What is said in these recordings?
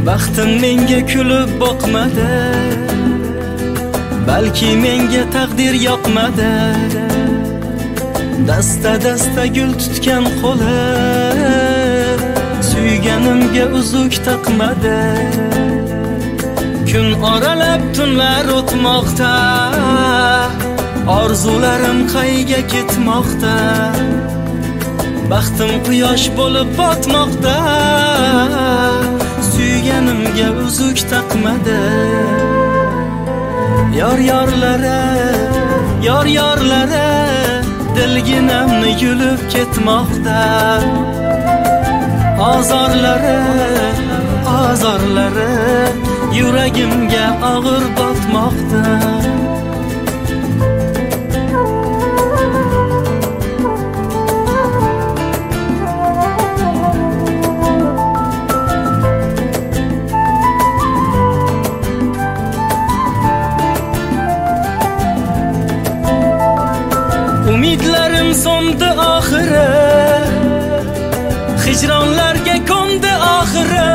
Baxtim menga kulib boqmadi, balki menga taqdir yoqmadi. Dasta gul tutgan qo'li suyganimga uzuk taqmadi. Kun oralab tunlar o'tmoqda, orzularim qayga ketmoqda. Baxtim quyosh bo'lib botmoqda, suyganimga uzuk taqmadi. Yor-yorlari dilginamni yulib ketmoqda. Azorlari yuragimga og'ir botmoqda. Umidlarim so'ndi oxiri, hijronlarga ko'ndi oxiri.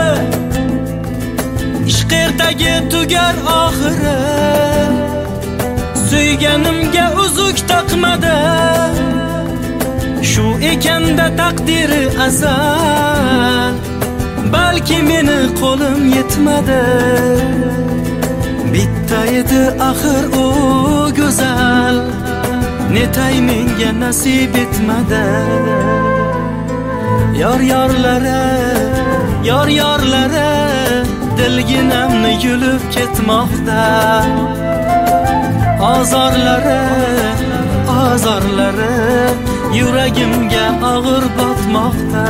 Ishq ertaga tugar oxiri, suyganimga uzuk taqmadi. Shu ekanda taqdiri azal, balki meni qo'lim yetmadi. Bitta edi axir u go'zal, netay menga nasib etmadi. Yor-yorlari dilginamni yulib ketmoqda. Azorlari yuragimga og'ir botmoqda.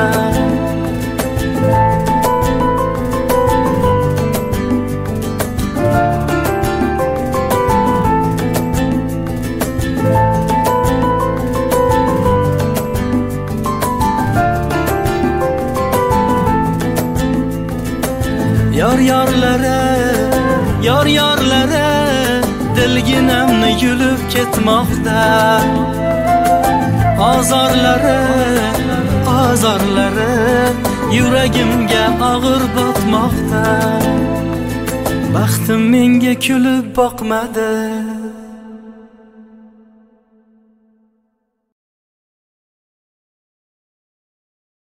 Yor-yorlari dilginamni yulib ketmoqda. Azorlari yuragimga og'ir botmoqda. Baxtim menga kulib boqmadi.